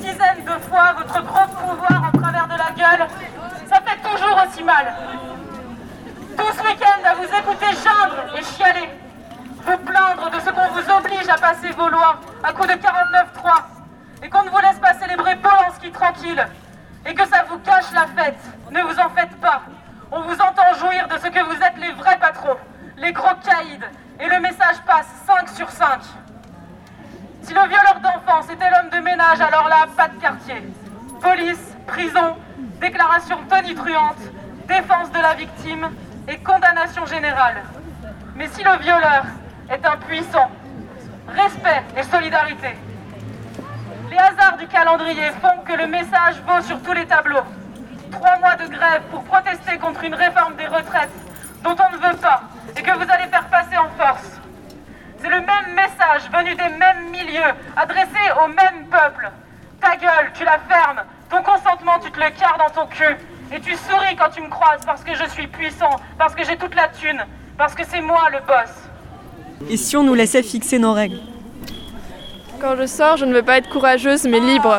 dizaines de fois votre gros pouvoir en travers de la gueule, ça fait toujours aussi mal. Tout ce week-end à vous écouter geindre et chialer, vous plaindre de ce qu'on vous oblige à passer vos lois à coups de 49.3 et qu'on ne vous laisse pas célébrer Polanski tranquille et que ça vous gâche la fête. Ne vous en faites pas. On vous entend jouir de ce que vous êtes les vrais patrons, les gros caïds, et le message passe 5 sur 5. Si le violeur d'enfants c'était l'homme de ménage, alors là, pas de quartier. Police, prison, déclaration tonitruante, défense de la victime et condamnation générale. Mais si le violeur est impuissant, respect et solidarité. Les hasards du calendrier font que le message vaut sur tous les tableaux. 3 mois de grève pour protester contre une réforme des retraites dont on ne veut pas et que vous allez faire passer en force. C'est le même message venu des mêmes milieux, adressé au même peuple. Ta gueule, tu la fermes, ton consentement, tu te le carres dans ton cul. Et tu souris quand tu me croises parce que je suis puissant, parce que j'ai toute la thune, parce que c'est moi le boss. Et si on nous laissait fixer nos règles? Quand je sors, je ne veux pas être courageuse mais libre.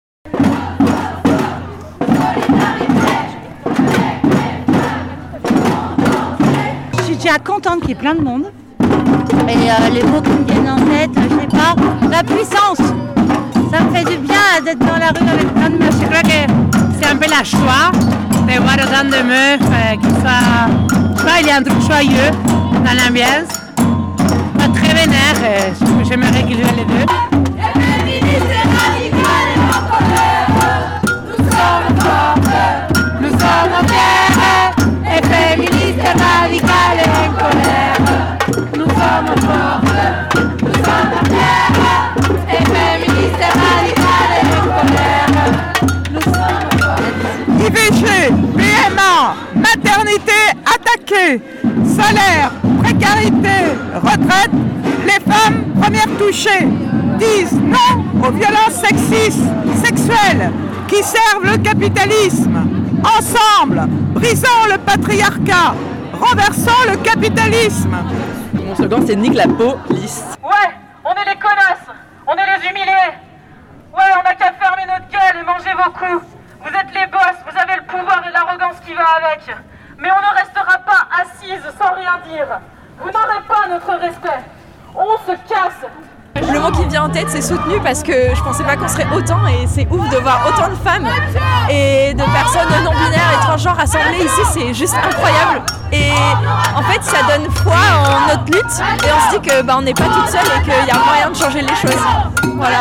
Je suis déjà contente qu'il y ait plein de monde. Et les mots qui me viennent en tête, je sais pas, la puissance. Ça me fait du bien d'être dans la rue avec plein de meufs. Je crois que c'est un peu la joie de voir autant de meufs qui soient... il y a un truc joyeux dans l'ambiance. Pas très vénère, j'aimerais qu'ils jouent les deux. Féministes et radicales et en colère, nous sommes fortes, nous sommes en guerre. Et féministes et radicales et en colère, nous sommes fortes, nous sommes en guerre. Et féministes et radicales et en colère, nous sommes fortes. IVG, PMA, maternité attaquée, salaire, précarité, retraite, les femmes premières touchées disent non aux violences sexistes, sexuelles qui servent le capitalisme. Ensemble, brisons le patriarcat, renversons le capitalisme. Mon slogan c'est nique la police. Ouais, on est les connasses, on est les humiliés. Ouais, on n'a qu'à fermer notre gueule et manger vos coups. Vous êtes les boss, vous avez le pouvoir et l'arrogance qui va avec. Mais on ne restera pas assises sans rien dire. Vous n'aurez pas notre respect. On se casse. Le mot qui me vient en tête c'est soutenu parce que je pensais pas qu'on serait autant et c'est ouf de voir autant de femmes et de personnes non-binaires et transgenres rassemblées ici, c'est juste incroyable. Et en fait ça donne foi en notre lutte et on se dit que on n'est pas toutes seules et qu'il y a moyen de changer les choses. Voilà.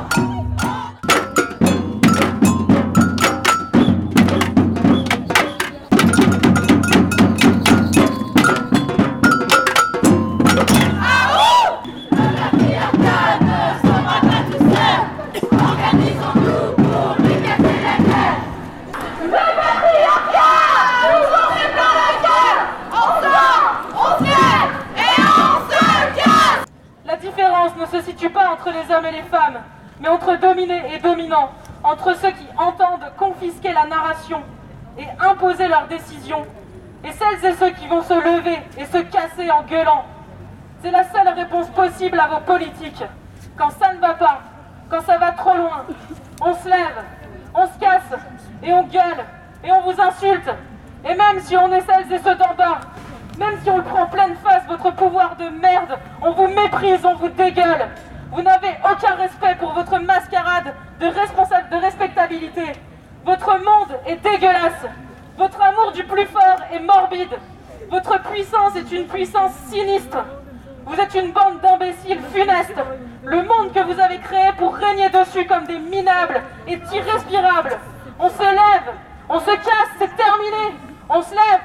Ne se situe pas entre les hommes et les femmes, mais entre dominés et dominants, entre ceux qui entendent confisquer la narration et imposer leurs décisions, et celles et ceux qui vont se lever et se casser en gueulant. C'est la seule réponse possible à vos politiques. Quand ça ne va pas, quand ça va trop loin, on se lève, on se casse, et on gueule, et on vous insulte. Et même si on est celles et ceux d'en bas, même si on le prend pleine face, votre pouvoir de merde, on vous méprise, on vous dégueule. Vous n'avez aucun respect pour votre mascarade de respectabilité. Votre monde est dégueulasse. Votre amour du plus fort est morbide. Votre puissance est une puissance sinistre. Vous êtes une bande d'imbéciles funestes. Le monde que vous avez créé pour régner dessus comme des minables est irrespirable. On se lève, on se casse, c'est terminé. On se lève,